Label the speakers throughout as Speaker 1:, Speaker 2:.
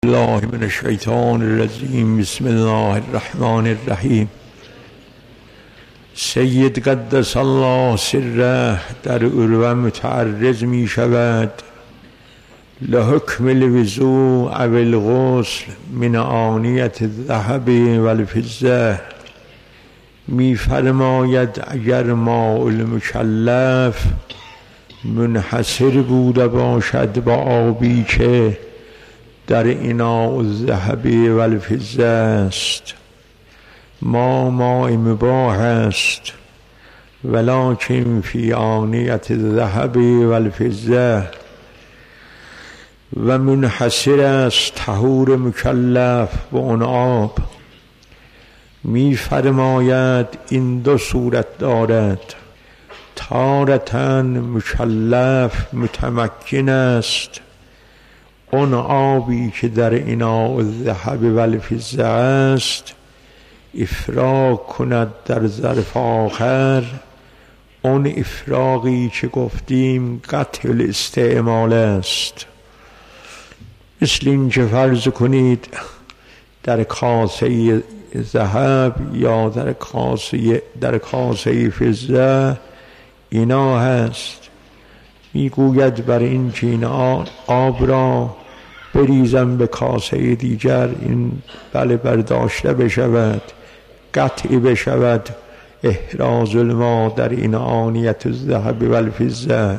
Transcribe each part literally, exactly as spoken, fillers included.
Speaker 1: الله من الشیطان الرجیم. بسم الله الرحمن الرحیم. سید قدس الله سره در عروه متعرض می شود لحکم الوضوء او الغسل من آنیت الذهب و الفضه. می فرماید اگر ماء المکلف منحصر بوده باشد با آبی که در اناء الذهب و الفضه است، ما ماء مباح است، ولکن فی آنیت الذهب و الفضه، و منحصر است طهور مکلف به اون آب. می فرماید این دو صورت دارد: تارةً مکلف متمکن است اون آبی که در اناء الذهب و الفضه است افراغ کند در ظرف آخر. اون افراغی که گفتیم قطع الاستعمال است. مثل این که فرض کنید در کاسه ذهب یا در کاسه در کاسه فضه اینا هست، میگوید برای این که این آب را بریزم به کاسه دیگر این بله برداشته بشود، قطع بشود احراز الماء در این آنیت الذهب و الفضه.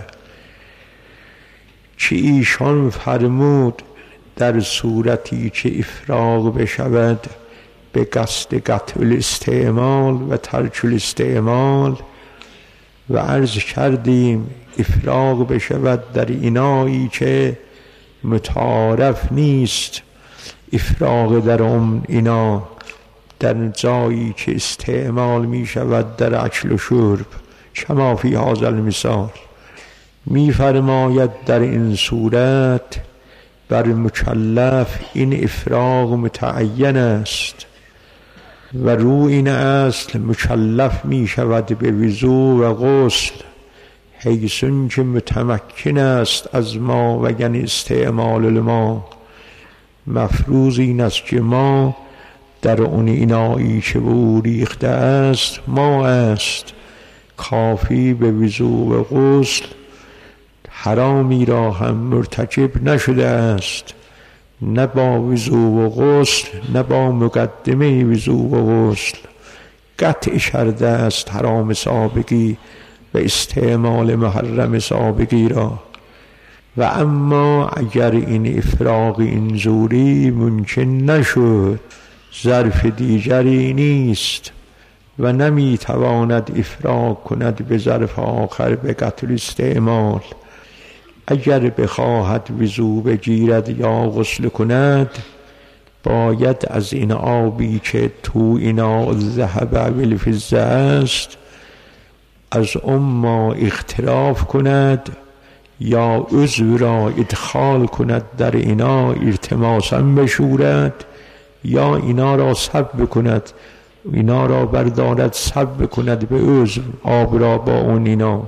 Speaker 1: که ایشان فرمود در صورتی که افراغ بشود به قصد قطع الاستعمال و ترک الاستعمال، و عرض کردیم افراغ بشود در اینایی که متعارف نیست، افراغ در اون اینا در جایی که استعمال می شود در اکل و شرب، کما فی هذا المثال. می فرماید در این صورت بر مکلف این افراغ متعین است و رو این اصل مکلف می شود به وضوء و غسل، حیثون که متمکن است از ما و یعنی استعمال الماء. مفروض این است که ما در اون اینایی که به او ریخته است ما است، کافی به وضوء و غسل حرامی را هم مرتکب نشده است، نه با وضوء و غسل نه با مقدمه وضوء و غسل قطع کرده است حرام سابقی و استعمال محرم سابقی را. و اما اگر این افراغ اینجوری ممکن نشد، ظرف دیگری نیست و نمیتواند افراغ کند به ظرف آخر به قطع استعمال، اگر بخواهد وضو بگیرد یا غسل کند باید از این آبی که تو اناء الذهب و الفضه است از اون ما اختراف کند یا عضو را ادخال کند در اینا، التماساً بشورد، یا اینا را صب کند، اینا را بردارد صب کند به عضو آب را با اون اینا.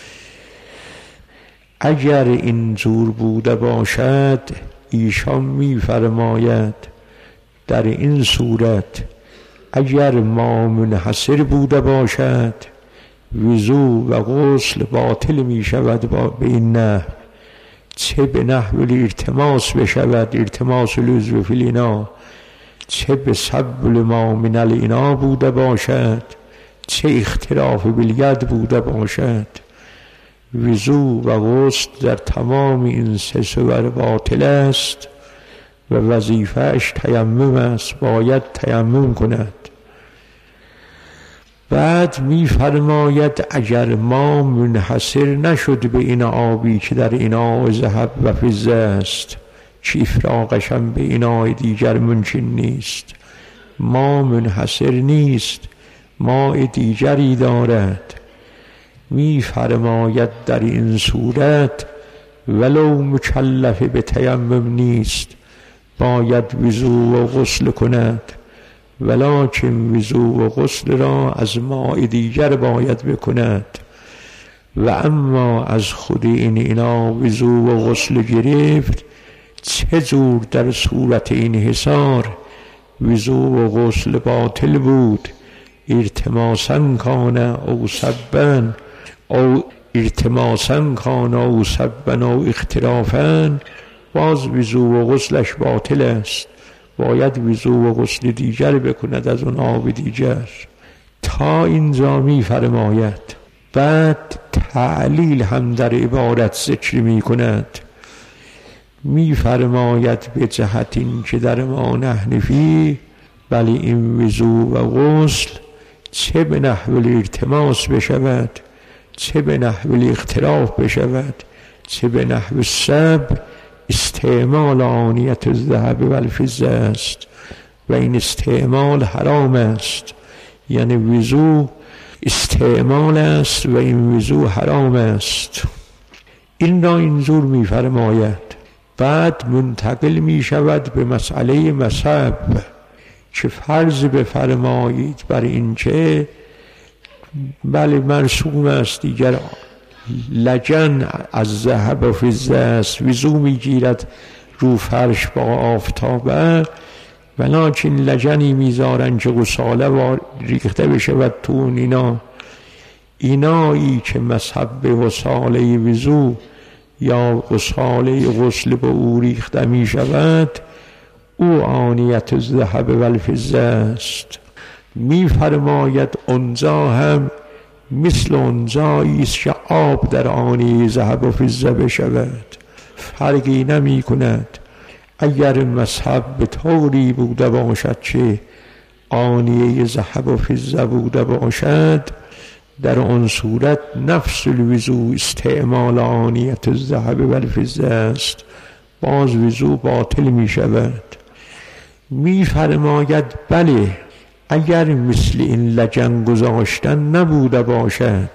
Speaker 1: اگر این جور بوده باشد ایشان می فرماید در این صورت اگر ما منحصر بوده باشد وضو و غسل باطل می شود با به این نحو، چه به نحو الالتماس بشود، التماس العضو فی الاناء، چه به صب الماء من الاناء بوده باشد، چه اختراف بالید بوده باشد. وضو و غسل در تمام این سه صور باطل است و وظیفه‌اش تیمم است، باید تیمم کند. بعد می فرماید اگر ما منحصر نشد به این آبی که در اناء ذهب و فضه است که افراغش هم به اینای دیگر ممکن نیست، ما منحصر نیست، ماء دیگری دارد، می فرماید در این صورت ولو مکلف به تیمم نیست باید وضو و غسل کند، ولکن وضو و غسل را از ماء دیگر باید بکند. و اما از خود این اینا وضو و غسل گرفت چه جور در صورت این حصار وضو و غسل باطل بود، ارتماسا کان او سبا او ارتماسا کان او سبا او اخترافا، باز وضو و غسلش باطل است، باید وضو و غسل دیگر بکند از اون آب دیگر. تا اینجا می فرماید. بعد تعلیل هم در عبارت ذکر می کند، می فرماید به جهت این که در ما نحن فی، ولی این وضو و غسل چه به نحو الالتماس بشود، چه به نحو الاختراف بشود، چه به نحو سب، استعمال آنیت الذهب و الفضه است و این استعمال حرام است. یعنی وضو استعمال است و این وضو حرام است. این را اینجور می فرماید. بعد منتقل می شود به مسئله مذهب که فرض بفرمایید بر این که بله مرسوم است دیگر لجن از ذهب و فضه است، وضو می گیرد رو فرش با آفتابه، ولکن لجنی میذارن که غساله ریخته بشود تو اون اینا. اینایی که مذهب به غساله وضو یا غساله غسل به او ریخته می شود، او آنیت الذهب و الفضه است. می فرماید اونجا هم مثل اونجایی است که آب در آنیه ذهب و فضه بشود، فرقی نمی کند. اگر مذهب به طوری بوده باشد که آنیه ذهب و فضه بوده باشد، در آن صورت نفس الوضو استعمال آنیت الذهب و الفضه است، باز وضو باطل می شود. می فرماید بله اگر مثل این لجن گذاشتن نبوده باشد،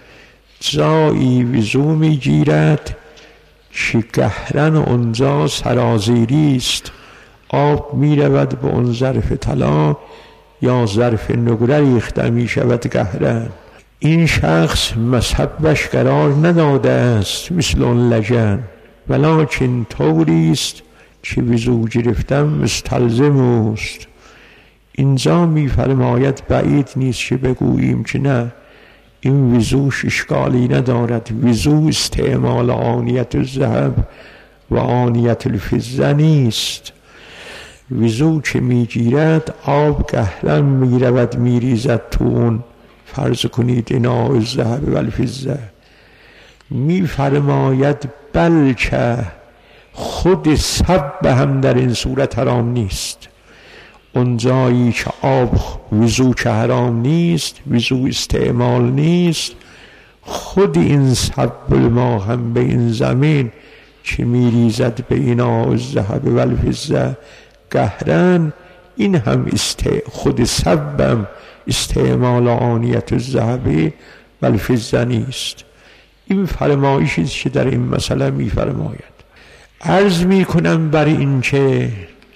Speaker 1: جایی وضو می گیرد که گهرن اونجا سرازیری است، آب می رود به اون ظرف طلا یا ظرف نقره ریخته می شود گهرن. این شخص مذهبش قرار نداده است مثل اون لجن، ولکن طوری است که وضو گرفتن مستلزم است. اینجا می فرماید بعید نیست که بگوییم که نه این وضوش اشکالی ندارد، وضو استعمال آنیت الذهب و آنیت الفضه نیست. وضو که می گیرد آب گهرن می رود می ریزد تو اون فرض کنید اناء الذهب و الفضه. می فرماید بلکه خود سب هم در این صورت حرام نیست. اونجایی که آب وضو که حرام نیست، وضو استعمال نیست، خود این سب ما هم به این زمین که می ریزد به اناء الذهب و الفضه گهرن، این هم است خود سبم استعمال آنیت الذهب و الفضه نیست. این فرمایشی است که در این مسئله می فرماید. عرض می کنم بر این که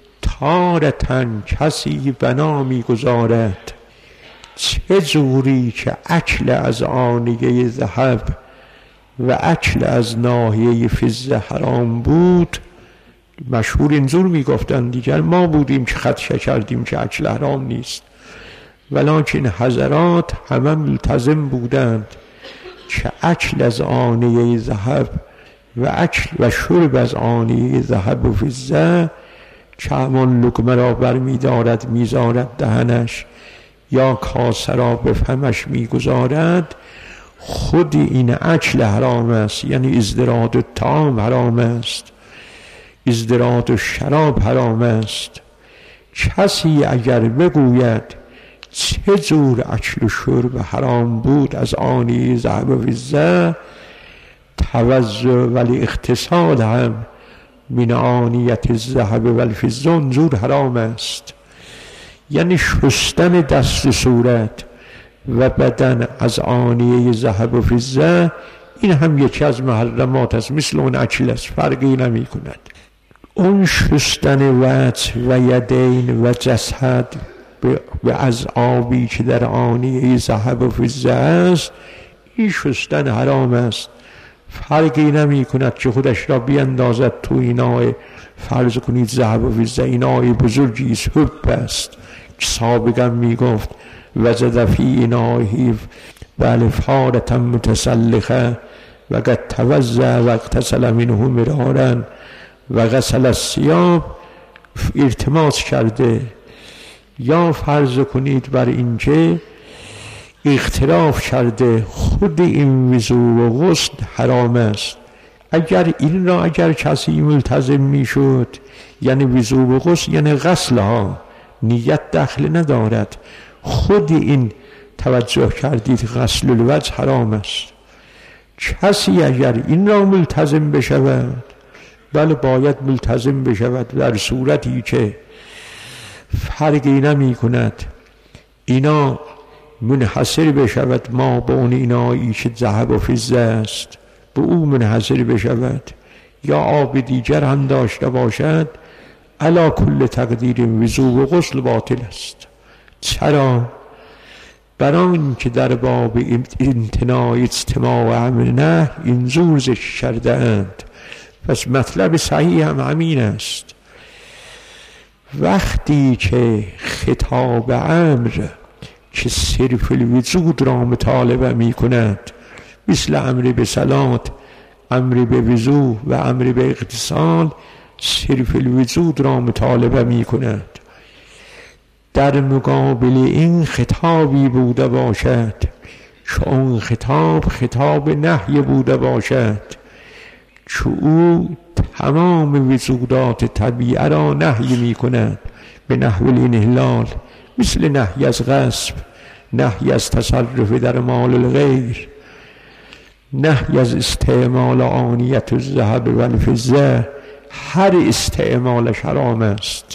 Speaker 1: تارتن کسی بنا می گذارد چه جوری که اکل از آنیه ذهب و اکل از ناحیه فضه حرام بود، مشهور اینجور می گفتن دیگر ما بودیم که خدشه کردیم که اکل حرام نیست، ولکن حضرات همه ملتزم بودند که اکل از آنیه ذهب و اکل و شرب از آنیه ذهب و فضه که همان لقمه را بر می دارد می زارد دهنش یا کاسه را به فمش می گذارد، خود این اکل حرام است. یعنی ازدراد الطعام حرام است، ازدراد الشراب حرام است. کسی اگر بگوید چه جور اکل و شرب حرام بود از آنیه ذهب و فضه، توضع ولی اغتسال هم من آنیت الذهب و الفضه اونجور حرام است. یعنی شستن دست و صورت و بدن از آنیه ذهب و فضه، این هم یکی از محرمات است، مثل اون اکل است، فرقی نمی کند. اون شستن وجه و یدین و جسد و از آبی که در آنیه ذهب و فضه است، این شستن حرام است، فرقی نمی کند که خودش را بیندازد تو اینای فرض کنید ذهب و فضه اینای بزرگی است، حب است که سابقا میگفت وجد فی انایه بله فارة متسلخه و قد توضأ و اغتسل منه مرارا و غسل الثیاب، التماس کرده. یا فرض کنید بر اینکه اختلاف کرده خود این وضو و غسل حرام است. اگر این را اگر کسی ملتزم میشد، یعنی وضو و غسل یعنی غسل ها، نیت دخل ندارد، خود این توجه کردید غسل الوجه حرام است. کسی اگر این را ملتزم بشود، بله باید ملتزم بشود در صورتی که فرقی نمی کند اینا منحصر بشود، ما بون اینایی که ذهب و فضه است به او منحصر بشود، یا آب دیگر هم داشته باشد، علا کل تقدیر وضو و غسل باطل است. چرا؟ برای اینکه در باب امتناع اجتماع امر نه اینجور ذکر کرده اند. پس مطلب صحیح هم همین است. وقتی که خطاب امر که صرف الوجود را مطالبه می کند، مثل امر به صلات، امر به وضو و امر به اغتسال، صرف الوجود را مطالبه می کند، در مقابل این خطابی بوده باشد که اون خطاب خطاب نهی بوده باشد که او تمام وجودات طبیعه را نهی می کند به نحو الانحلال، مثل نهی از غصب، نهی از تصرف در مال الغیر، نهی از استعمال آنیت الذهب و الفضه. هر استعمال حرام است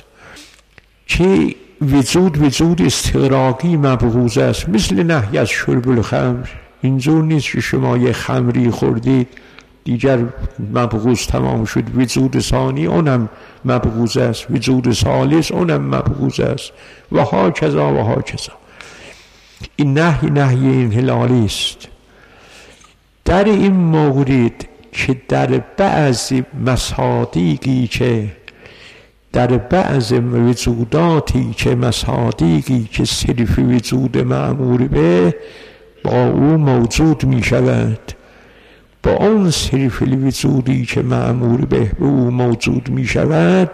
Speaker 1: که وجود وجود استغراقی مبغوض است، مثل نهی از شرب الخمر. اینجور نیست که شما یه خمری خوردید دیگر مبغوض تمام شد، وجود ثانی اونم مبغوض است، وجود ثالث اونم مبغوض است و ها کذا و ها کذا. این نهی نهی انحلالی است. در این مورد که در بعض مصادیقی که در بعض وجوداتی که مصادیقی که صرف وجود مأمور به با او موجود می شود، با اون صرف الوجودی که مأمور به به او موجود می شود،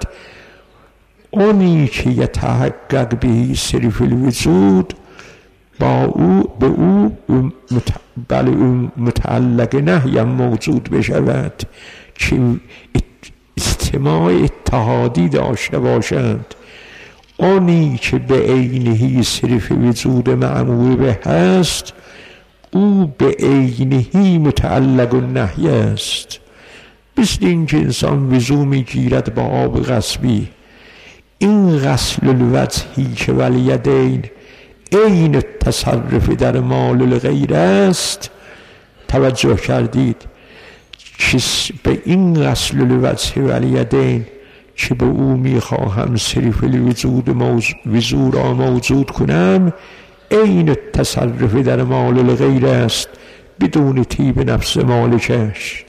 Speaker 1: اونی که یتحقق به صرف الوجود با او به او بله اون متعلق نهی موجود بشود که استماع اتحادی داشته باشند. اونی که به عینهی صرف وجود مأمور به هست، او به عینهی متعلق النهی است. مثل این که انسان وضو میگیرد با آب غصبی، این غسل الوجهی که والیدین عین تصرف در مال الغیر است، توجه کردید که به این غسل الوجه والیدین که به او میخواهم صرف الوجود وضو را موجود کنم، عین تصرف در مال الغیر است بدون طیب نفس مالکش.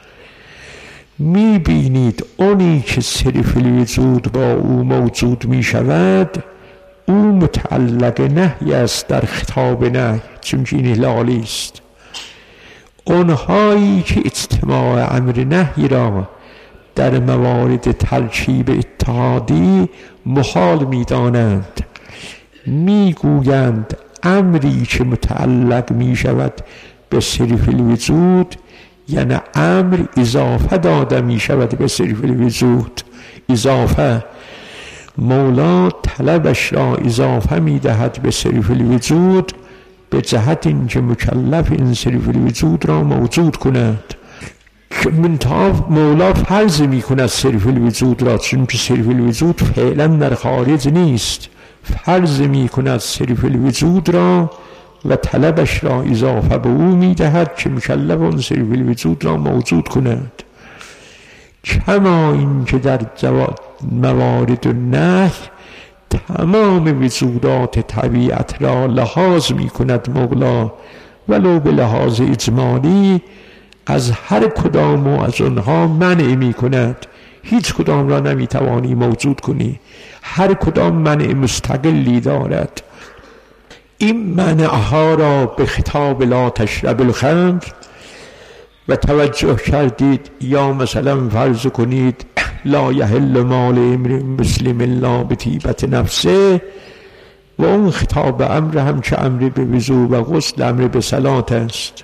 Speaker 1: میبینید اونی که صرف الوجود با او موجود میشود، او متعلق نهی است در خطاب نهی، چون که این انحلالی است. اونهایی که اجتماع امر نهی را در موارد ترکیب اتحادی محال میدانند، میگویند امری که متعلق می شود به صرف الوجود، یعنی امر اضافه داده می شود به صرف الوجود. اضافه مولا طلبش را اضافه می دهد به صرف الوجود به جهت اینکه مکلف این صرف الوجود را موجود کند. منتها مولا فرض می کند صرف الوجود را، چون که صرف الوجود فعلا در خارج نیست، فرض می کند صرف الوجود را و طلبش را اضافه به او می دهد که مکلف اون صرف الوجود را موجود کند. کما این که در موارد نه تمام وجودات طبیعت را لحاظ می کند مولا، ولو به لحاظ اجمالی از هر کدام از آنها منع می کند هیچ کدام را نمیتوانی موجود کنی. هر کدام منع مستقلی دارد. این منعها را به خطاب لا تشرب الخمر و توجه کردید، یا مثلا فرض کنید لا یحل مال امرئ مسلم الا بطیبة نفسه، و اون خطاب امر هم چه امر به وضو و غسل، امر به صلات است.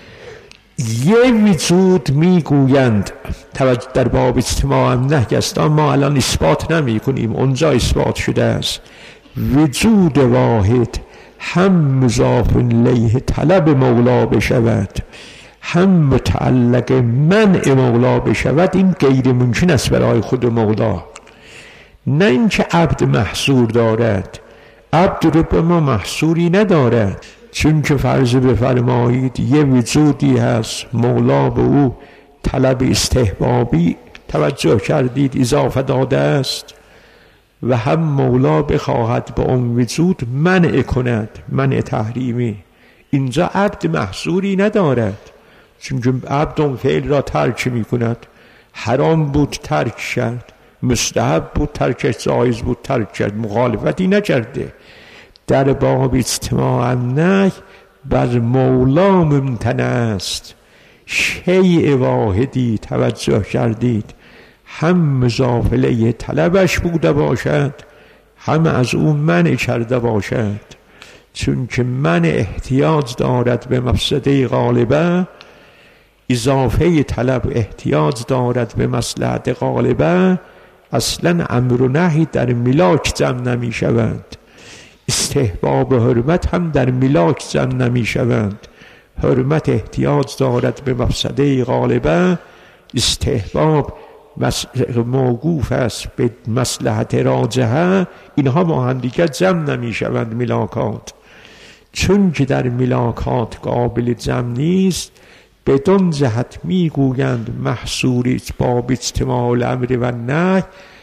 Speaker 1: یه وجود میگویند توجه در باب اجتماع هم نهی است، ما الان اثبات نمی کنیم، اونجا اثبات شده است. وجود واحد هم مضاف الیه طلب مولا بشود، هم متعلق منع مولا بشود، این غیر ممکن است برای خود مولا. نه اینکه عبد محصور دارد، عبد رو به ما محصوری ندارد. چون که فرض بفرمایید یه وجودی هست مولا به او طلب استحبابی توجه کردید اضافه داده است، و هم مولا بخواهد به اون وجود منع کند، منع تحریمی. اینجا عبد محصوری ندارد، چون که عبد اون فعل را ترک می کند. حرام بود ترک کرد، مستحب بود ترکش، جایز بود ترک کرد، مخالفتی نکرده. در باب اجتماع نه بر مولا ممتنع است. شیء واحدی توجه کردید هم مضاف الیه طلبش بوده باشد، هم از اون منع کرده باشد. چون که منع احتیاج دارد به مفسده غالبه، اضافه طلب احتیاج دارد به مصلحت غالبه. اصلا امر و نهی در ملاک جمع نمی شوند. استحباب و حرمت هم در ملاک جمع نمی شوند. حرمت احتیاج دارد به مفسده غالبه، استحباب موقوف است به مصلحت راجحه. اینها با هم دیگر جمع نمی شوند ملاکات. چون که در ملاکات قابل جمع نیست، بدون جهت میگویند محصور باب اجتماع الامر و نهی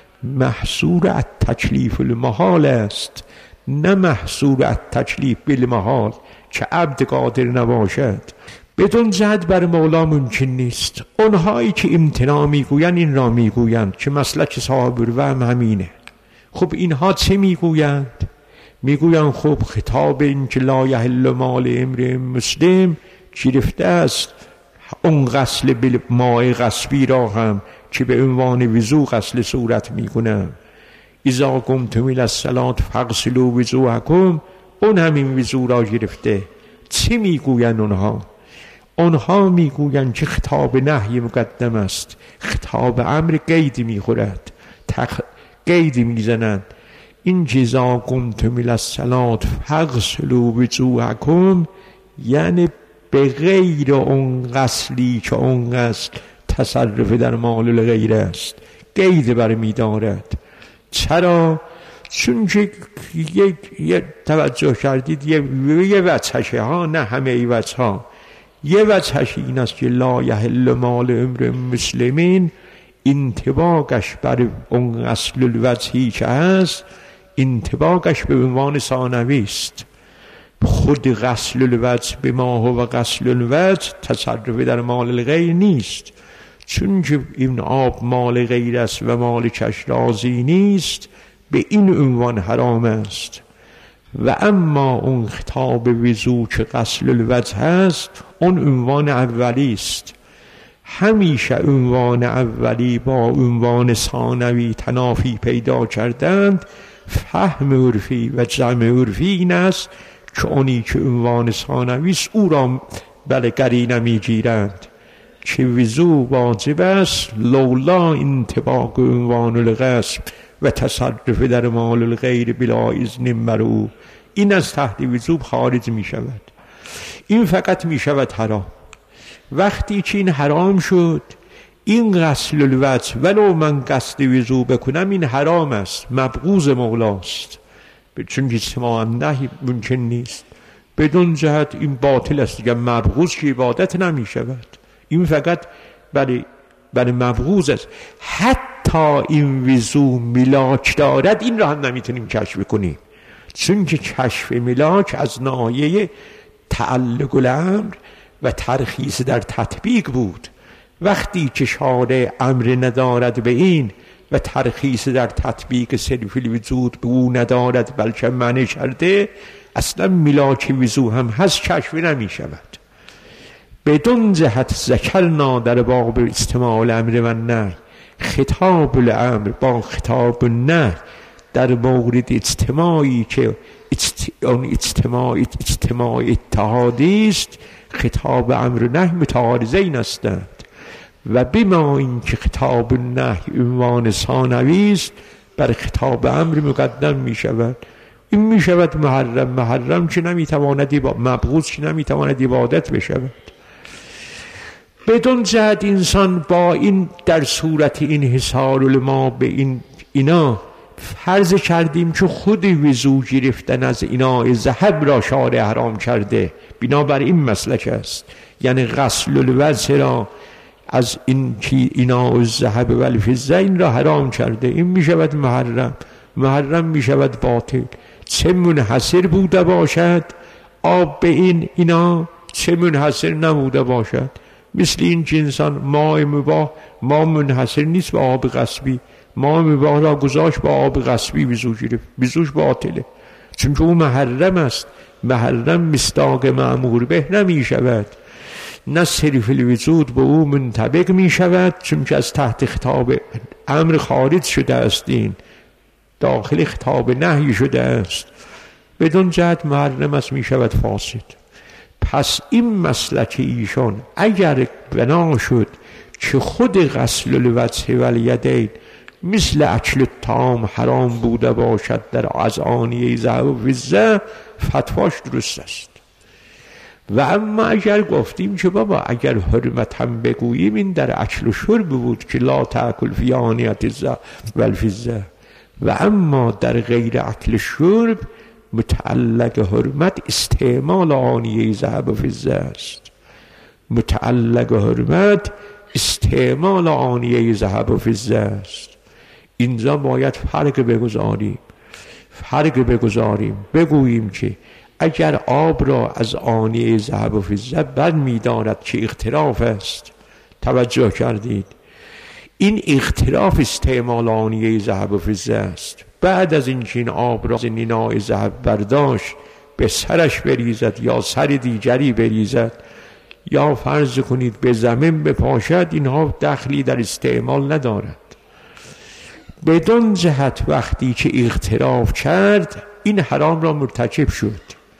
Speaker 1: محصور التکلیف المحال است، نه محصور التکلیف بالمحال که عبد قادر نباشد. بدون جهت بر مولا ممکن نیست. اونهایی که امتناع میگویند این را میگویند که مسلک صاحب الوهم همینه. خب اینها چه میگویند؟ میگویند خب خطاب این که لا یحل مال امرئ مسلم گرفته است اون غسل بالماء غصبی را هم که به عنوان وضو غسل صورت میکنم. اذا قمتم الی الصلاة فاغسلوا وجوهکم، اون همین وضو را گرفته. چی میگویند اونها؟ اونها میگویند که خطاب نهی مقدم است، خطاب امر قید میخورد، تخ... قید میزنند. این اذا قمتم الی الصلاة فاغسلوا وجوهکم یعنی به غیر اون غسلی که اون غسل تصرف در مال الغیر است، قید برمی دارد. چرا؟ چون که یک یه توجه کردید یه, یه وجهشه ها، نه همه ای وجه ها. یه وجهش این است که لا یحل مال امرئ مسلمین انطباقش بر اون غسل الوجهی که هست، انطباقش به عنوان ثانوی است. خود غسل الوجه به ما هو غسل الوجه تصرف در مال الغیر نیست، چون که این آب مال غیر است و مال کش راضی نیست، به این عنوان حرام است. و اما اون خطاب وضو که غسل الوجه است، اون عنوان اولی است. همیشه عنوان اولی با عنوان ثانوی تنافی پیدا کردند. فهم عرفی و جمع عرفی این است که اونی که عنوان ثانوی است او را بله قرینه میگیرند که وضو واجب است لولا انطباق عنوان الغصب و تصرف در مال الغیر بلا اذن مرو. این از تحت وضو خارج می شود. این فقط می شود حرام. وقتی که این حرام شد، این غسل الوجه ولو من قصد وضو بکنم این حرام است، مبغوض مولاست، چون که اجتماع نهی ممکن نیست. بدون جهت این باطل است دیگه. مبغوض که عبادت نمی شود، این فقط برای برای مبغوض است. حتی این وضو ملاک دارد، این را هم نمیتونیم کشف کنیم، چون که کشف ملاک از ناحیه تعلق الامر و ترخیص در تطبیق بود. وقتی که شارع امر ندارد به این و ترخیص در تطبیق صرف الوجود به او ندارد بلکه منع کرده، اصلا ملاک وضو هم هست کشف نمی شود. بدون جهت ذکرنا در باب استماع الامر و النهی، خطاب الامر با خطاب النهی در مورد اجتماعی که اون اجتماع اجتماع اتحادی است، خطاب امر و نهی متعارضین هستند و بما اینکه خطاب النهی عنوان ثانوی است بر خطاب امر مقدم می شود. این می شود محرم، محرم چه نمی تواند مبغوض چه نمی تواند عبادت بشود. بدون جهت انسان با این در صورت این حصار ما به این اینا فرض کردیم که خود وضو گرفتن از اینا ذهب را شارع حرام کرده، بنابر این مسلک است، یعنی غسل الوجه را از این که اینا الذهب و الفضه این را حرام کرده. این می شود محرم، محرم می شود باطل. چه منحصر بوده باشد آب به این اینا، چه منحصر نبوده باشد. مثل این که انسان ماء مباح، ما منحصر نیست به آب غصبی، ماء مباح را گذاشت با آب غصبی وضو گرفت، وضوش باطله، چون که او محرم است. محرم مصداق مأمور به نمی شود، نه صرف الوجود به او منطبق می شود، چون که از تحت خطاب امر خارج شده است، این داخل خطاب نهی شده است. بدون جهت محرم است، می شود فاسد. پس این مسلک ایشان اگر بنا شد که خود غسل الوجه و الیدین مثل اکل الطعام حرام بوده باشد در از آنیه ذهب و فضه، فتواش درست است. و اما اگر گفتیم که بابا اگر حرمت هم بگوییم این در اکل و شرب بود که لا تأکل فی آنیة الذهب و الفضه، و اما در غیر اکل شرب متعلق حرمت استعمال آنیه ذهب و فضه است. متعلق حرمت استعمال آنیه ذهب و فضه است. اینجا باید فرق بگذاریم، فرق بگذاریم بگوییم که اگر آب را از آنیه ذهب و فضه بر می دارد که اختلاف است، توجه کردید، این اختلاف استعمال آنیه ذهب و فضه است. بعد از اینکه این آب را از اینای ذهب برداشت به سرش بریزد یا سر دیگری بریزد یا فرض کنید به زمین بپاشد، اینها دخلی در استعمال ندارد. بدون جهت وقتی که اختلاف کرد این حرام را مرتکب شد.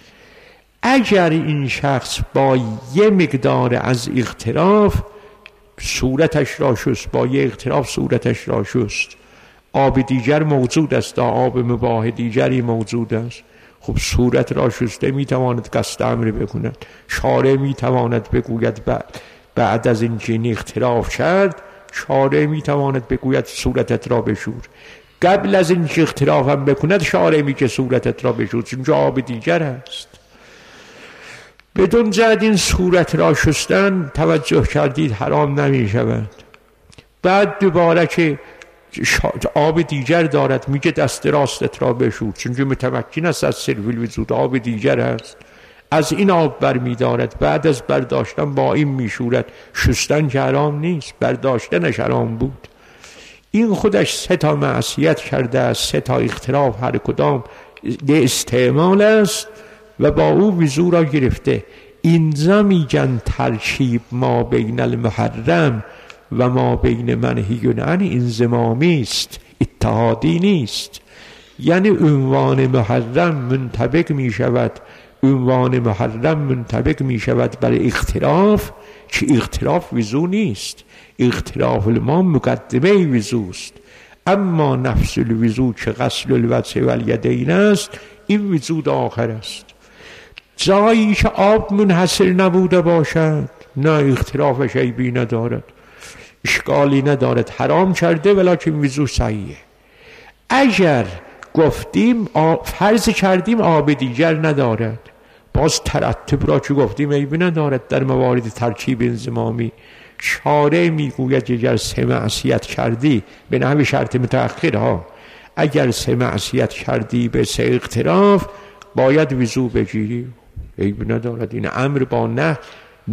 Speaker 1: اگر این شخص با یه مقدار از اختلاف صورتش را شست، با یه اختلاف صورتش را شست، آب دیگر موجود است، آب مباح دیگری موجود است، خب صورت را شسته میتواند قصد امر بکند. شارع میتواند بگوید بعد, بعد از اینکه این اختلاف کرد، شارع میتواند بگوید صورتت را بشور. قبل از اینکه اختلاف هم بکند شارع میگه صورتت را بشور، چون آب دیگر است. بدون جهت این صورت را شستن توجه کردید حرام نمی شود. بعد دوباره که آب دیگر دارد میگه دست راستت را بشور، چون که متمکن است از صرف الوجود، آب دیگر است، از این آب بر می دارد. بعد از برداشتن با این می شورد. شستن که حرام نیست، برداشتنش حرام بود. این خودش سه تا معصیت کرده است، سه تا اختلاف هر کدام استعمال است و با او وضو را گرفته. اینجا میگن ترکیب ما بین المحرم و ما بین منهی عنه انضمامی است، اتحادی نیست. یعنی عنوان محرم منطبق می شود، عنوان محرم منطبق می شود بر اختلاف که اختلاف وضو نیست. اختلاف ما مقدمه وضو است، اما نفس الوضو که غسل الوجه و الیدین است، این وضو آخر است. جایی که آب منحصر نبوده باشد نه اختلاف عیبی ندارد، اشکالی ندارد، حرام کرده ولکن وضو صحیحه. اگر گفتیم فرض کردیم آب دیگر ندارد، باز ترتب را که گفتیم عیبی ندارد. در موارد ترکیب انضمامی شارع میگوید اگر سه معصیت کردی به نحو شرط متأخر ها، اگر سه معصیت کردی به سه اختلاف باید وضو بگیری، عیبی ندارد. این امر با نه نه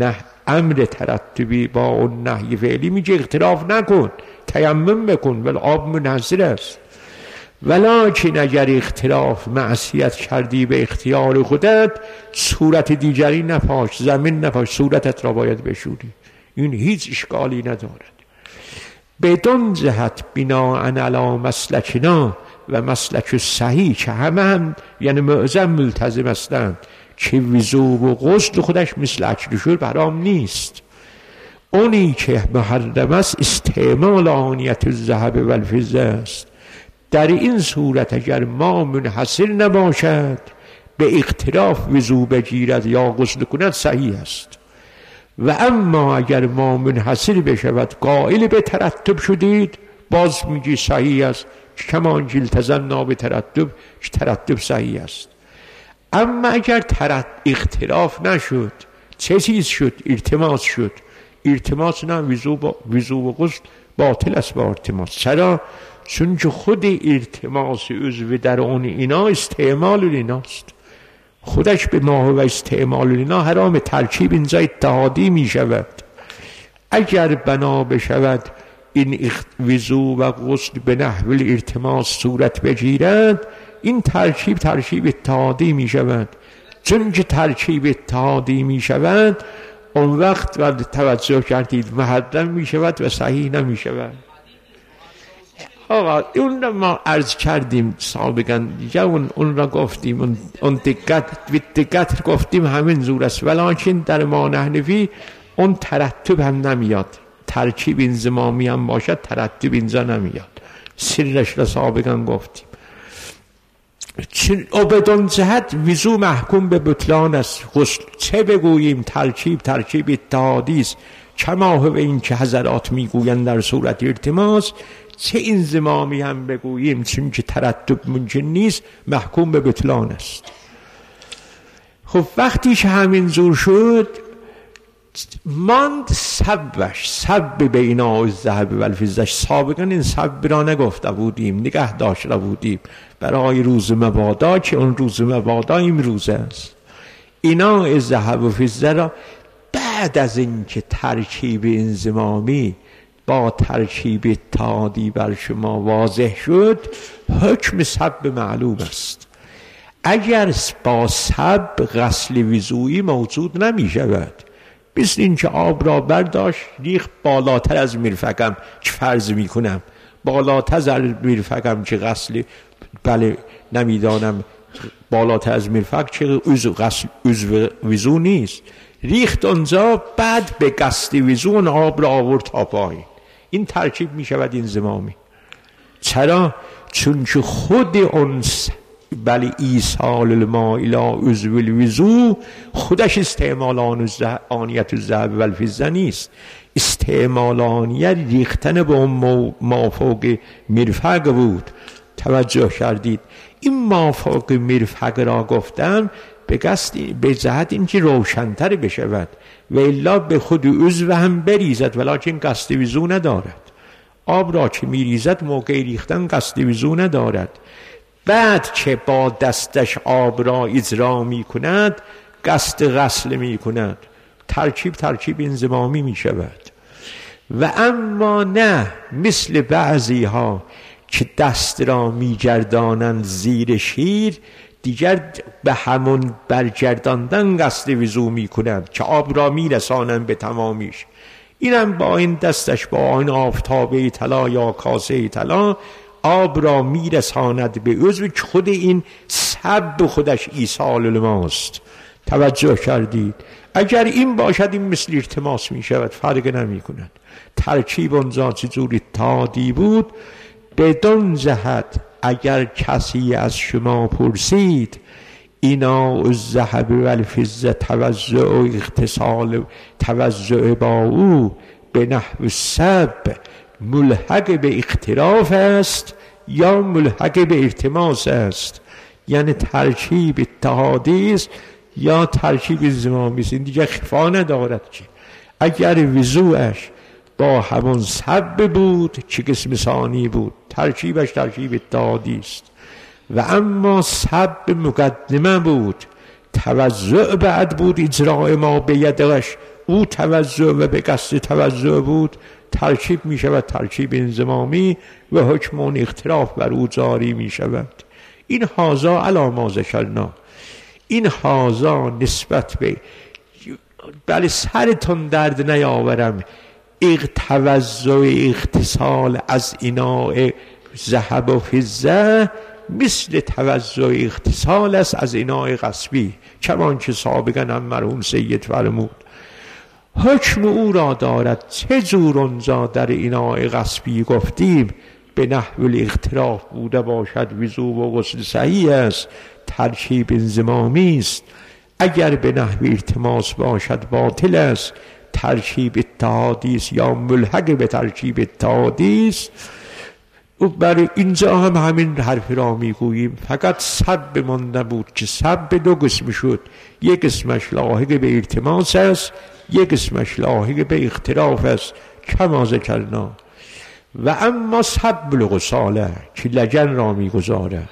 Speaker 1: امر ترتبی با اون نهی فعلی میگه اختلاف نکن، تیمم بکن، ولی آب منحصر است. ولکن اگر اختلاف معصیت کردی به اختیار خودت، صورت دیگری نپاش، زمین نپاش، صورتت را باید بشوری. این هیچ اشکالی ندارد. بدون جهت بناء علی مسلکنا و مسلک صحیح که همه هم یعنی معظم ملتزم هستند که وضو و غسل خودش مثل اکل شرب حرام نیست. اونی که محرم است استعمال آنیت الذهب و الفضه است. در این صورت اگر ما منحصر نباشد به اختلاف وضو بگیرد یا غسل کند صحیح است. و اما اگر ما منحصر بشود قائل به ترتب شدید، باز میگی صحیح است، کمان التزمنا به ترتب، که ترتب صحیح است. اما اگر ترتب اختلاف نشد، چه چیز شد؟ التماس شد. التماس نه، وضو با وضو و غسل باطل است با التماس. چرا؟ چون که خود التماس عضو در اون اینا استعمال ایناست، خودش به ما و استعمال اینا حرام. ترکیب اینجا اتحادی می شود. اگر بنا بشود این وضو و غسل به نحو التماس صورت بگیرد، این ترکیب ترکیب اتحادی می شود. چون که ترکیب اتحادی می شود، اون وقت وقت توجه کردید محرم می شود و صحیح نمی شود. آقا اون را ما عرض کردیم سابقا دیگه، اون, اون را گفتیم، اون, اون دقت دقت گفتیم همین زور است. ولیکن در ما نحنفی اون ترتب هم نمیاد، ترکیب انضمامی هم باشد ترتب اینجا نمیاد. سرش را سابقا گفتیم. او بدون جهت وضو محکوم به بطلان است. غسل چه بگوییم؟ ترکیب ترکیب اتحادی است، کما هو این که حضرات میگویند در صورت التماس. چه انضمامی هم بگوییم، چون که ترتب ممکن نیست، محکوم به بطلان است. خب وقتی که همین زور شد، ماند سبش، سب بینا الذهب و الفضه. سابقا این سب را نگفته بودیم، نگه داشته بودیم برای روز مبادا که اون روز مبادا این روز است. اینا الذهب و فضه را بعد از اینکه ترکیب انضمامی با ترکیب اتحادی بر شما واضح شد، حکم سب معلوم است. اگر با سب غسل وضوئی موجود نمی شود، مثل این که آب را برداشت ریخت بالاتر از مرفقم، چه فرض می کنم بالاتر از مرفقم که غسل، بله نمیدانم بالاتر از مرفق چه عضو غسل عضو وضو نیست، ریخت اونجا، بعد به قصد وضو اون آب را آورد تا پایین، این ترکیب می شود انضمامی. چرا؟ چون که خود اون بله ایصال الماء الی عضو الوضو خودش استعمال آنیت الذهب و الفضه نیست. استعمال آنیت ریختن به اون مافوق مرفق بود. توجه کردید؟ این مافوق مرفق را گفتم به قصد به جهت اینکه روشن‌تر بشود و الا به خود عضو هم بریزد، ولکن قصد وضو ندارد. آب را که میریزد موقع ریختن قصد وضو ندارد. بعد که با دستش آب را اجرا می کند قصد غسل می کند، ترکیب ترکیب انضمامی می شود. و اما نه مثل بعضی ها که دست را می گردانند زیر شیر، دیگر به همون برگرداندن قصد وضو می کنند که آب را می رسانند به تمامیش. اینم با این دستش با این آفتابه طلا یا کاسه طلا آب را میرساند به عضو که خود این سب خودش ایصال الماست. توجه کردید؟ اگر این باشد این مثل التماس می شود، فرق نمی کند. ترکیب اونجا چجور اتحادی بود. بدون جهت اگر کسی از شما پرسید اینا الذهب و الفضه توزع و اختصال توزع با او به نحو سب ملحق به اختلاف است یا ملحق به التماس است، یعنی ترکیب اتحادی است یا ترکیب انضمامی است، این دیگه خفا ندارد که اگر وضوعش با همون سب بود چه قسم ثانی بود، ترکیبش ترکیب اتحادی است. و اما سب مقدمه بود، توزع بعد بود، اجراء ما به یدش او توضع و به قصد توضع بود ترکیب می شود ترکیب انضمامی و حکم اون اختلاف بر او جاری می شود. این هازا علی ما ذکرنا، این هازا نسبت به بله سرتون درد نیاورم توضع اختصال از ایناء ذهب و فضه مثل توضع اختصال است از ایناء غصبی، کمان که سابقا هم مرحوم سید فرمود حکم او را دارد. چه جور اونجا در ایناء غصبی گفتیم به نحو الاختلاف بوده باشد وضو و غسل صحیح است، ترکیب انضمامی است. اگر به نحو التماس باشد باطل است، ترکیب اتحادی است یا ملحق به ترکیب اتحادی است. برای اینجا هم همین حرف را میگوییم، فقط سب مانده بود که سب دو قسم شد، یک قسمش لاحق به التماس است، یک قسمش لاحق به اختلاف است کما ذکرنا. و اما سب الغساله که لگن را میگذارد.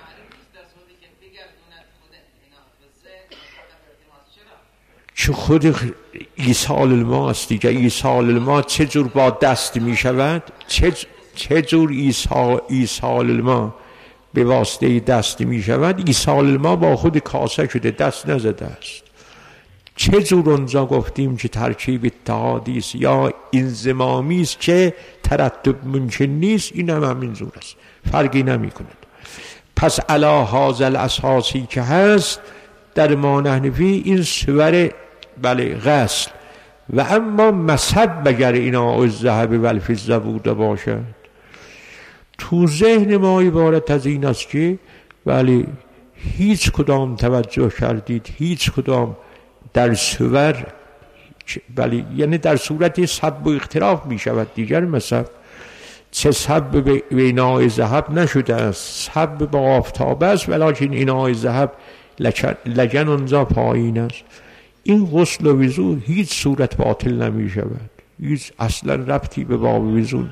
Speaker 1: چه خود ایصال الماء است دیگه، ایصال الماء چه جور با دست می شود، چه چه جور ایصال ایصال الماء به واسطه دست می شود. ایصال الماء با خود کاسه شده، دست نزده است. چه جور اونجا گفتیم که ترکیب اتحادی است یا انضمامی است که ترتب ممکن نیست، این هم همین جور است، فرقی نمی کند. پس علی هذا الاساسی که هست در ما نحنفی این صور بله غسل. و اما مصب اگر ایناء الذهب و الفضه بوده باشد، تو ذهن ما عبارت از این است که ولی هیچ کدام توجه کردید هیچ کدام در صور بله یعنی در صورت سب و اختلاف می شود دیگر مصب. چه سب به ایناء ذهب نشده است، سب با آفتاب است، ولیکن ایناء ذهب لگن اونجا پایین است. این غسل و وضو هیچ صورت باطل نمی شود، هیچ اصلا ربطی به باب وضو.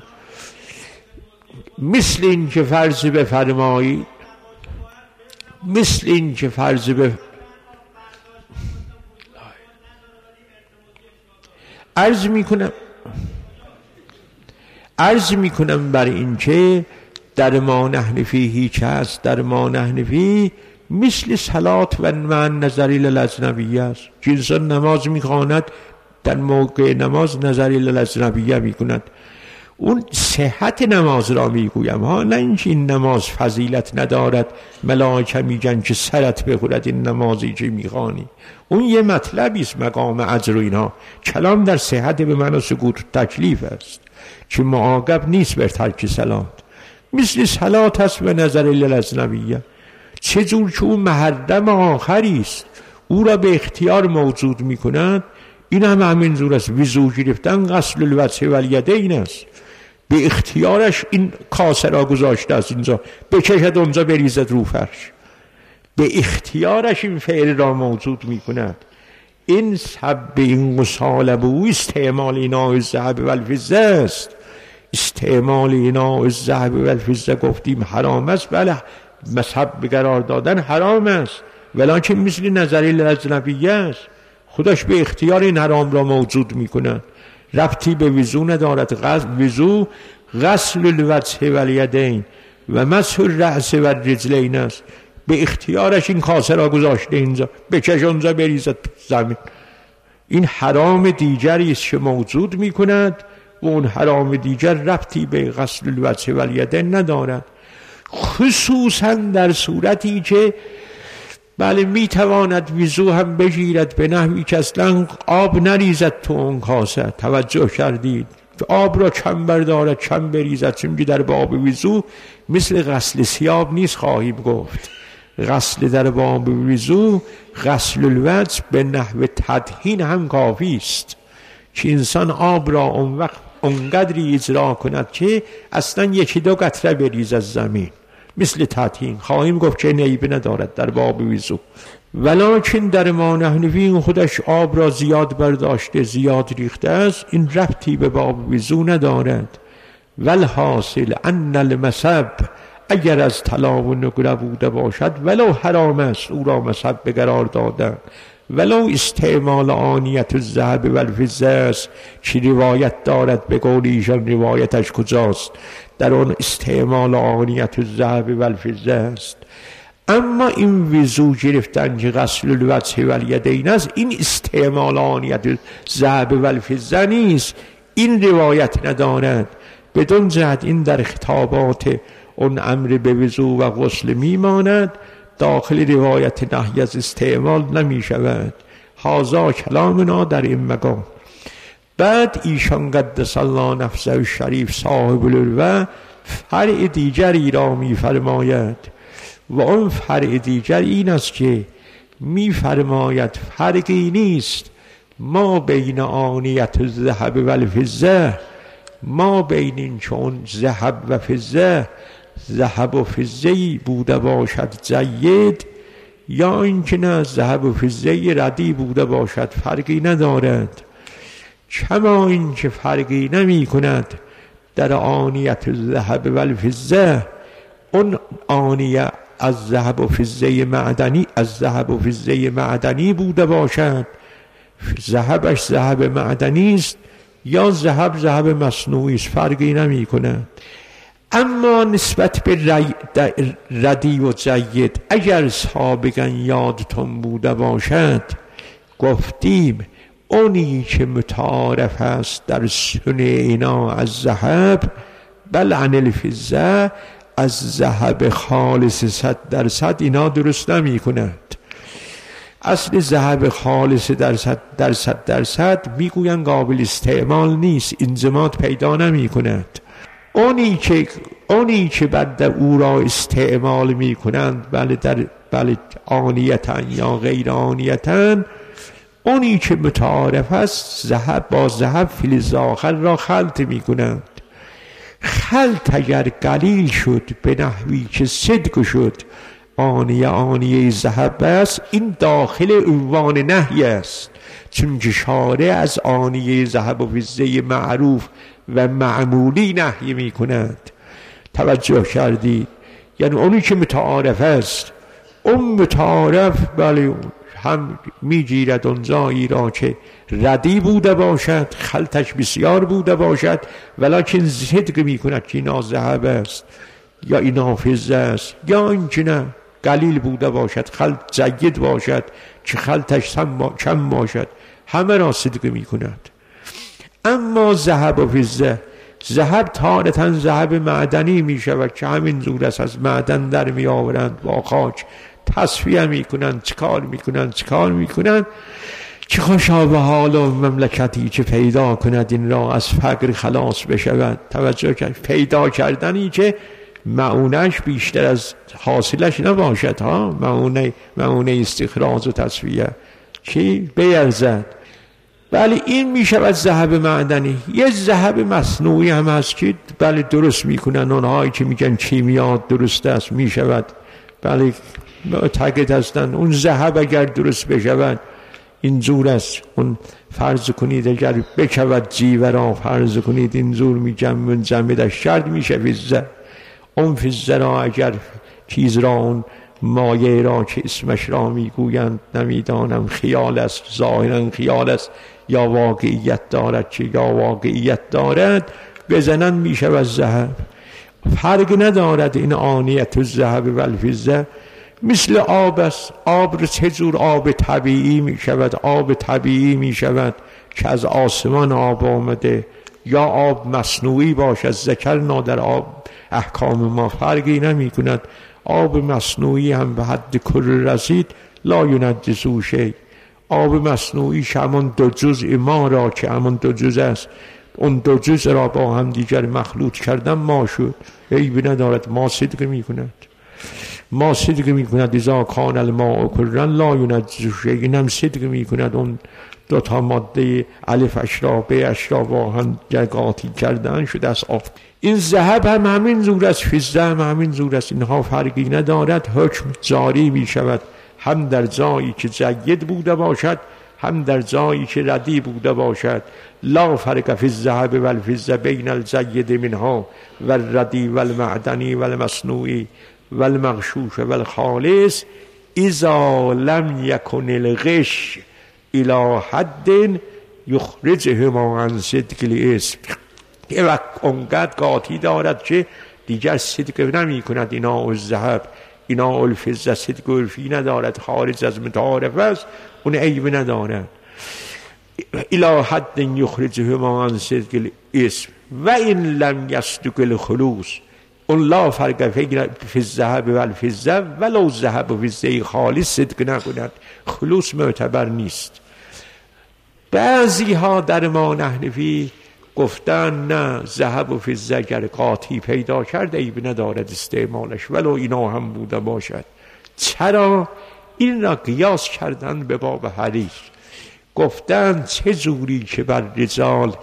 Speaker 1: مثل این که فرض بفرمایید مثل این که فرض به عرض می کنم عرض می کنم بر این که در ما نحنفی هیچ هست، در ما نحنفی مثل صلات و من نظری للازنبیه است که انسان نماز میخواند در موقع نماز نظری للازنبیه میکند. اون صحت نماز را میگویم ها، نه اینکه این نماز فضیلت ندارد ملائکه میگن که سرت بخورد این نمازی که میخوانی، اون یه مطلبی است مقام اجر و اینها. کلام در صحت به معنی سقوط تکلیف است که معاقب نیست بر ترک صلات. مثل صلات است و نظری للازنبیه، چه جور که اون محرم آخری است او را به اختیار موجود می کند، این هم همین جور است. وضو گرفتن غسل الوجه و الیدین است، به اختیارش این کاسه را گذاشته است اینجا، بکشد اونجا بریزد رو فرش، به اختیارش این فعل را موجود می کند. این سب این غسال او استعمال ایناء الذهب و الفضه است. استعمال ایناء الذهب و الفضه گفتیم حرام است، بله مذهب به قرار دادن حرام است، ولیکن مثل نظری للازنبیه است، خودش به اختیار این حرام را موجود می کند، ربطی به وضو ندارد. وضو غسل الوجه و الیدین و مسح الرأس و الرجلین است، به اختیارش این کاسه را گذاشته اینجا، بکش اونجا بریزد زمین. این حرام دیگری است که موجود می کند و اون حرام دیگر ربطی به غسل الوجه و الیدین ندارد، خصوصا در صورتی که بله میتواند وضو هم بگیرد به نحوی که اصلا آب نریزد تو اون کاسه. توجه کردید آب را کم بردارد کم بریزد، چون که در باب وضو مثل غسل ثیاب نیست. خواهیم گفت غسل در باب وضو غسل الوجه به نحو تدهین هم کافی است که انسان آب را اون وقت اونقدری اجرا کند که اصلا یکی دو قطره بریز از زمین، مثل تدهین. خواهیم گفت که نیبه ندارد در باب وضو، ولیکن در ما نحنفی خودش آب را زیاد برداشته زیاد ریخته است، این ربطی به باب وضو ندارد. والحاصل ان المصب اگر از طلا و نقره بوده باشد ولو حرام است او را مصب به قرار دادن. ولو استعمال آنیت الذهب و الفضه است که روایت دارد، به قول ایشان روایتش کجاست؟ در آن استعمال آنیت الذهب و الفضه است. اما این وضو گرفتن که غسل الوجه و الیدین است، این استعمال آنیت الذهب و الفضه نیست، این روایت ندارد. بدون جهت این در خطابات اون امر به وضو و غسل میماند، داخل روایت نهی از استعمال نمی شود. هذا کلامنا در این مقام. بعد ایشان قدس الله نفسه الشریف صاحب العروة فرع دیگری را می فرماید و اون فرع دیگر این است که می فرماید فرقی نیست ما بین آنیت الذهب و الفضه، ما بین این چون ذهب و فضه، ذهب و فضه‌ای بوده باشد جید یا اینکه نه ذهب و فضه‌ای ردی بوده باشد، فرقی ندارد. کما اینکه فرقی نمی کند در آنیت الذهب و الفضه، اون آنیه از ذهب و فضه معدنی از ذهب و فضه معدنی بوده باشد، ذهبش ذهب معدنی است یا ذهب ذهب مصنوعی است، فرقی نمی کند. اما نسبت به ردی و جید اگر سابقا یادتون بوده باشد، گفتیم اونی که متعارف است در سنه اینا از ذهب، بل عن الفضه، از ذهب خالص صد درصد اینا درست نمی کند. اصل ذهب خالص درصد درصد درصد میگوین قابل استعمال نیست، انضماد پیدا نمی کند. اونی که اونی که بعد او را استعمال می کنند، بله در بله آنیتن یا غیر آنیتن، اونی که متعارف است ذهب با ذهب فلز آخر را خلط می کنند. خلط اگر قلیل شد به نحوی که صدق شد آنیه آنیه ذهب است، این داخل عنوان نهی است، چون که شارع از آنیه ذهب و فضه معروف و معمولی نهی می کند. توجه کردید؟ یعنی اونی که متعارف است، اون متعارف بله هم می گیرد اون جایی را که ردی بوده باشد، خلطش بسیار بوده باشد، ولیکن صدق می کند که اینا ذهب است یا اینا فضه است، یا اینکه نه قلیل بوده باشد، خلط جید باشد که خلطش کم باشد، همه را صدق می کند. اما ذهب و فضه، ذهب تارتاً ذهب معدنی می شود که همین زور است، از معدن در می آورند، با خاک تصفیه می کنند، چکار می کنند چکار می کنند که خوشا به حال و مملکتی که پیدا کند این را از فقر خلاص بشود. توجه کرد؟ پیدا کردنی که معونش بیشتر از حاصلش نباشد ها، معونه معونه استخراج و تصفیه چی بیرزد. بله این می شود ذهب معدنی. یه ذهب مصنوعی هم هست که بله درست می کنن، اونهایی که میگن کیمیا درست است می شود، بله معتقد هستن اون ذهب اگر درست بشود اینجور است. اون فرض کنید اگر بکود جیوه را، فرض کنید اینجور می جمع جمعیدش شرد می شود فضه. اون فضه را اگر چیز را، اون مایه را که اسمش را میگویند نمیدانم، خیال است، ظاهرا خیال است یا واقعیت دارد چه یا واقعیت دارد، بزنن میشه و ذهب. فرق ندارد این آنیت الذهب و الفضه. مثل آب است. آب را چه جور آب طبیعی می شود؟ آب طبیعی می شود که از آسمان آب آمده، یا آب مصنوعی باشد. ذکرنا در آب احکام ما فرقی نمی کند. آب مصنوعی هم به حد کل رسید لا ینجسو شیء. آب مصنوعی همون دو جزء ما را که همون دو جزء است، اون دو جزء را با هم دیگر مخلوط کردن ما شد، عیبی ندارد. ما صدق می کند، ما صدق می کند اذا کان الماء کلا لا ینجسو شیء. این هم صدق می کند. اون دو تا ماده الف اشرا به اشرا با هم قاطی کردن شده است آب. این ذهب هم همین زور است، فضه هم همین زور است. اینها فرقی ندارد. حکم جاری می شود هم در جایی که جید بوده باشد، هم در جایی که ردی بوده باشد. لا فرق فی الذهب و الفضه بین الجید منها و الردی و المعدنی و المصنوعی و المغشوش و الخالص اذا لم یکن الغش الی حد یخرجهما عن صدق الاسم. یه وقت اونقدر قاطی دارد که دیگر صدق نمی کند. اینا الذهب اینا الفضه صدق و عرفی ندارد، خارج از متعارف است، اون عیب ندارد. الی حد یخرجهما عن صدق الاسم و این لم یصدق الخلوص. اون لا فرق فی الذهب و الفضه ولو الذهب و فضه خالص صدق نکند، خلوص معتبر نیست. بعضی ها در ما نحنفی گفتن نه، ذهب و فضه اگر قاطی پیدا کرد عیب ندارد استعمالش ولو اینا هم بوده باشد. چرا؟ این را قیاس کردن به باب حریر. گفتن چه جوری که بر رجال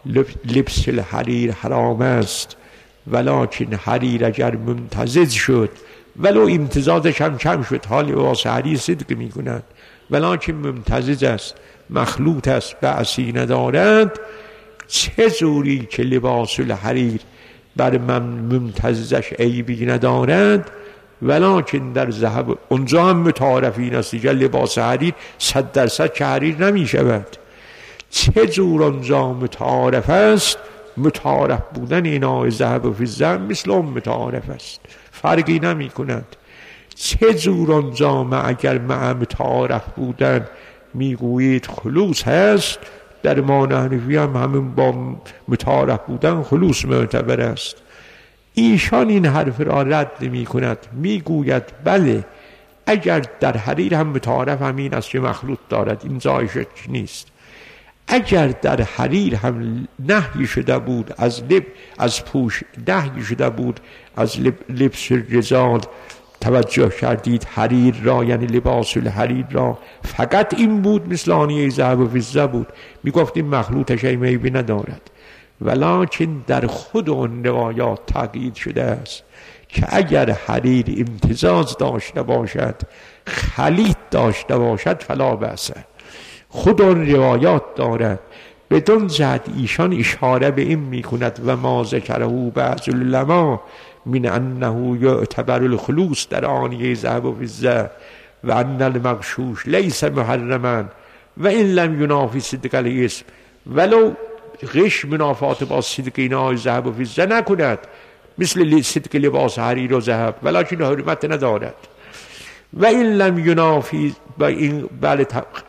Speaker 1: لبس الحریر حرام است، ولکن حریر اگر ممتزج شد ولو امتزاجش هم کم شد، حال لباس حریر صدق می کنند، ولکن ممتزج است، مخلوط است، بأسی ندارند. چه جوری که لباس الحریر بر من ممتزجش عیبی ندارند، ولکن در ذهب اونجا هم متعارف این است دیگر لباس حریر صد درصد که حریر نمی شود. چه جور اونجا متعارف است، متعارف بودن اینا ذهب و فضه مثل اون متعارف است، فرقی نمی کند. چه جور اونجا ما اگر مع متعارف بودن میگویید خلوص هست، در ما نحنفی هم همین با متعارف بودن خلوص معتبر است. ایشان این حرف را رد می کند، می گوید بله اگر در حریر هم متعارف همین است که مخلوط دارد، این جای شک نیست. اگر در حریر هم نهی شده بود از لب از پوش، نهی شده بود از لب لبس رجال، توجه کردید حریر را یعنی لباس الحریر را فقط این بود مثل آنیه ذهب و فضه بود، می گفتیم مخلوطش عیبی ندارد. ولکن در خود اون روایات تاکید شده است که اگر حریر امتزاج داشته باشد، خلیط داشته باشد، فلا بأس. خود اون روایات دارد. بدون جهت ایشان اشاره به این می کند و ما ذکره بعض العلماء من انه یعتبر الخلوص در آنیه ذهب و فضه و ان المغشوش لیس محرما و این لم ینافی صدق الاسم، ولو غش منافات با صدق اینا ذهب و فضه نکند مثل صدق لباس حریر و ذهب، ولکن حرمت ندارد. و این لم ینافی با این بله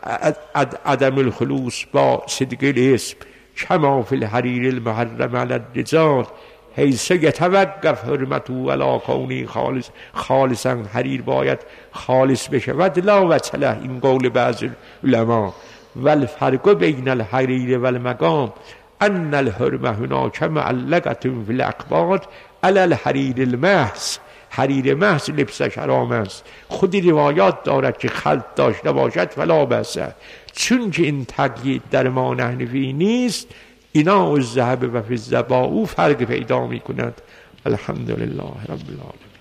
Speaker 1: عدم الخلوص با صدق الاسم کما فی الحریر المحرم علی الرجال حیث یتوقف حرمته علی کونه خالص خالصا، حریر باید خالص بشود لا وجه له، این قول بعض علما. والفرق بین الحریر والمقام ان الحرمه هناک معلقه فی الاقباط علی الحریر المحض، حریر محض لبسش حرام است. خودی روایات دارد که خلط داشته باشد فلا بأس. چون که این تقیید در ما نحنفی نیست، اینا الذهب و فضه با او فرق پیدا می کند. الحمدلله رب العالمین.